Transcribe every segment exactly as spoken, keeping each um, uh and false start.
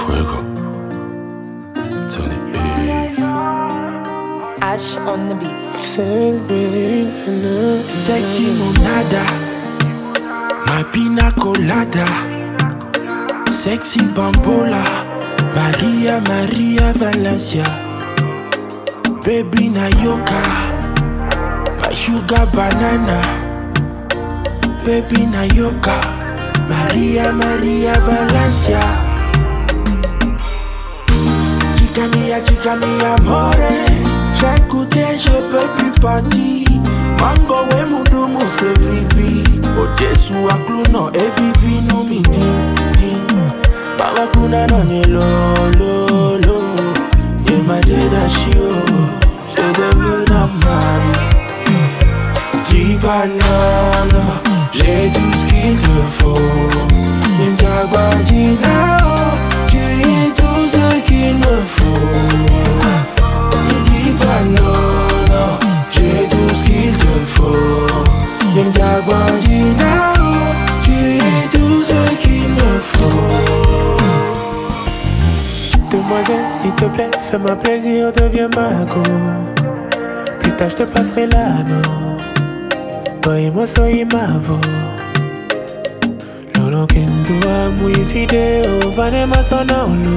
Fuego. Tony X. Ash on the beat. Sexy monada, my pina colada. Sexy bambola, Maria Maria Valencia. Baby Nayoka, my sugar banana. Baby Nayoka, Maria Maria Valencia. Chica mia, chica mia, amore. J'ai goûté, je peux plus partir. Mango we mudumu se vivi. Odesu akluno e vivi no mi din din. Baba kuna no nye lo lo lo. Ye ma de da shio, de de me na mari. Dis banana, j'ai tout ce qu'il te faut. Y'a Guadina, tu es tout ce qu'il me faut. Non, non, j'ai tout ce qu'il te faut. Y'a Guadina, tu es tout ce qu'il me faut. Demoiselle, s'il te plaît, fais-moi plaisir, deviens ma go. Plus tard, je te passerai l'anneau. Toi et moi, soy ma vo. Lolo kendua, muy video, vanema sonolo.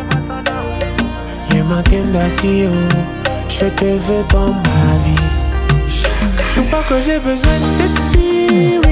Y'a ma tendasio. Je te veux dans ma vie. Je crois que j'ai besoin de cette fille, oui.